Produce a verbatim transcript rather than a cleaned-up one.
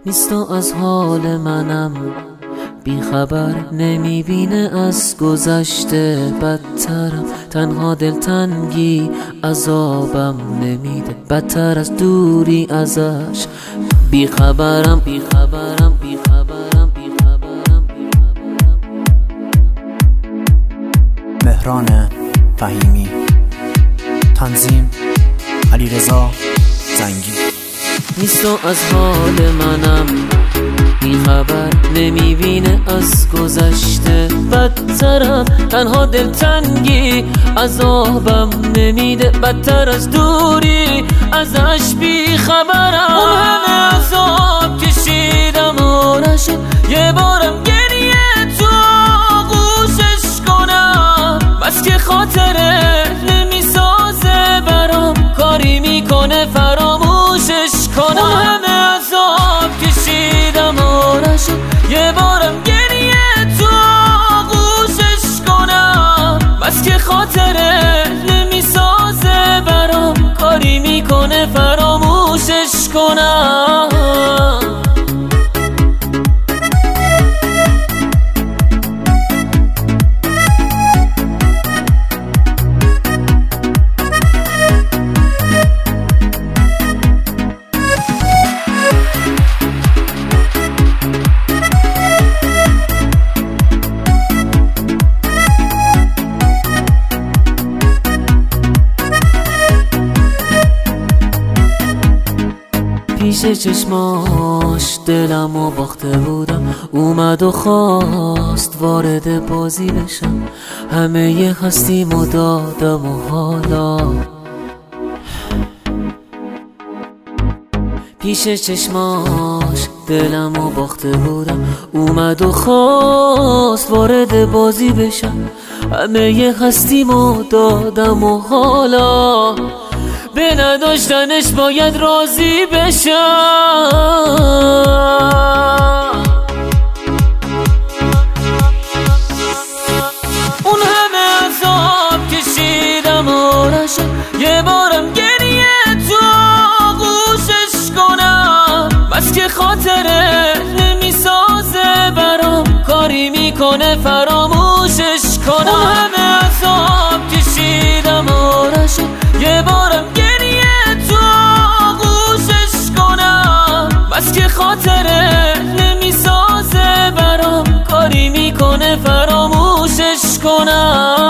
نیست و از حال منم بیخبر، نمیبینه از گذشته بدترم. تنها دلتنگی عذابم نمیده، بدتر از دوری ازش. بیخبرم بیخبرم بیخبرم بیخبرم مهران فهیمی، تنظیم علیرضا زنگی. نیست و از حال منم بیخبر، نمیبینه از گذشته بدترم. تنها دلتنگی عذابم نمیده، بدتر از دوری ازش. بیخبرم اون همه عذاب کشیدم آرشه، یه بارم گریه تو آغوشش کنم. بس که خاطره نمیسازه برام، کاری میکنه فراموشش کنم. اون همه عذاب کشیدم آرشه، یه بارم گریه تو آغوشش کنم. بس که خاطره نمیسازه برام، کاری میکنه فراموشش کنم. پیش چشماش دلمو باخته بودم، اومد و خواست وارد بازی بشم. همه ی هستیمو دادم و حالا پیش چشماش دلمو باخته بودم، اومد و خواست وارد بازی بشم. همه ی هستیمو دادم و حالا به نداشتنش باید راضی بشم. اون همه عذاب کشیدم آرشه، یه بارم گریه تو آغوشش کنم. بس که خاطره نمیسازه برام، کاری میکنه فراموشش کنم. اون همه عذاب کشیدم آرشه، یه بارم بس که خاطره نمیسازه برام، کاری میکنه فراموشش کنم.